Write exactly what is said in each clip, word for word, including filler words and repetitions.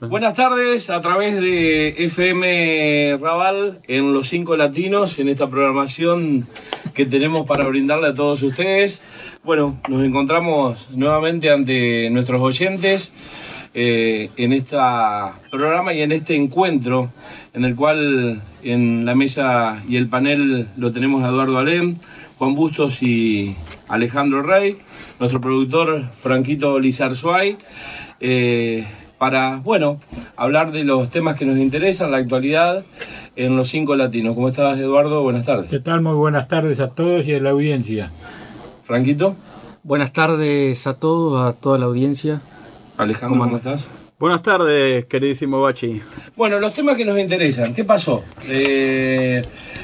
Buenas tardes, a través de F M Raval en Los Cinco Latinos, en esta programación que tenemos para brindarle a todos ustedes. Bueno, nos encontramos nuevamente ante nuestros oyentes eh, en este programa y en este encuentro, en el cual en la mesa y el panel lo tenemos a Eduardo Alem, Juan Bustos y Alejandro Rey, nuestro productor Franquito Lizarzuay, eh, para, bueno, hablar de los temas que nos interesan, la actualidad en Los Cinco Latinos. ¿Cómo estás, Eduardo? Buenas tardes. ¿Qué tal? Muy buenas tardes a todos y a la audiencia. Franquito. Buenas tardes a todos, a toda la audiencia. Alejandro, ¿cómo, ¿cómo estás? Buenas tardes, queridísimo Bachi. Bueno, los temas que nos interesan. ¿Qué pasó? Eh...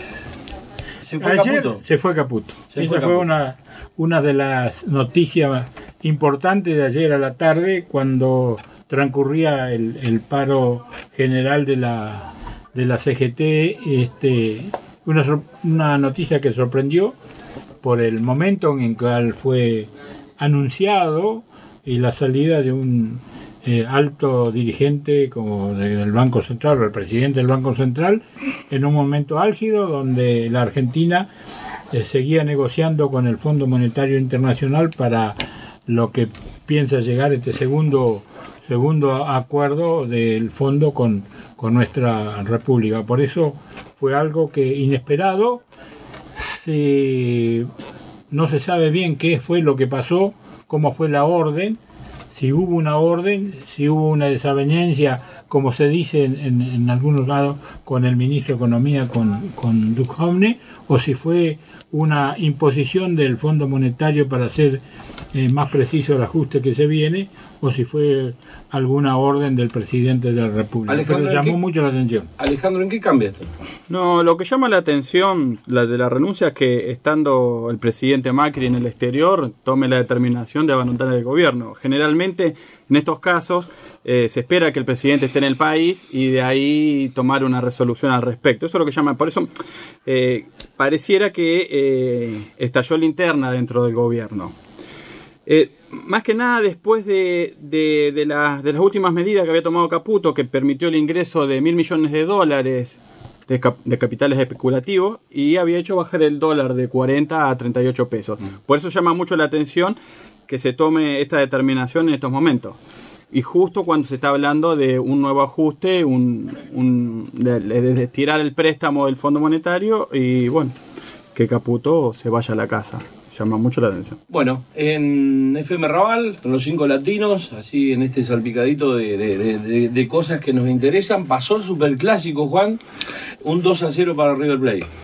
¿Se fue Ayer Caputo? Se fue Caputo. Se Esa fue, fue una, una de las noticias importantes de ayer a la tarde, cuando transcurría el, el paro general de la, de la C G T. Este, una, una noticia que sorprendió por el momento en el cual fue anunciado y la salida de un eh, alto dirigente como del Banco Central, o el presidente del Banco Central, en un momento álgido donde la Argentina eh, seguía negociando con el Fondo Monetario Internacional para lo que piensa llegar este segundo segundo acuerdo del fondo con, con nuestra república. Por eso fue algo que inesperado. Se, no se sabe bien qué fue lo que pasó, cómo fue la orden, si hubo una orden, si hubo una desavenencia, como se dice en, en, en algunos lados, con el ministro de Economía, con, con Duhovne, o si fue una imposición del Fondo Monetario para hacer eh, más preciso el ajuste que se viene, o si fue alguna orden del presidente de la República. Alejandro, pero llamó qué, mucho la atención. Alejandro, ¿en qué cambia esto? No, lo que llama la atención la de la renuncia es que, estando el presidente Macri en el exterior, tome la determinación de abandonar el gobierno. Generalmente, en estos casos, eh, se espera que el presidente esté en el país y de ahí tomar una resolución al respecto. Eso es lo que llama. Por eso eh, pareciera que eh, estalló la interna dentro del gobierno. Eh, más que nada después de, de, de, la, de las últimas medidas que había tomado Caputo, que permitió el ingreso de mil millones de dólares de, cap, de capitales especulativos, y había hecho bajar el dólar de cuarenta a treinta y ocho pesos. Por eso llama mucho la atención que se tome esta determinación en estos momentos. Y justo cuando se está hablando de un nuevo ajuste, un, un, de, de estirar el préstamo del Fondo Monetario, y bueno, que Caputo se vaya a la casa. Llama mucho la atención. Bueno, en F M Raval, con Los Cinco Latinos, así en este salpicadito de, de, de, de cosas que nos interesan, pasó el superclásico, Juan, un dos a cero para River Plate.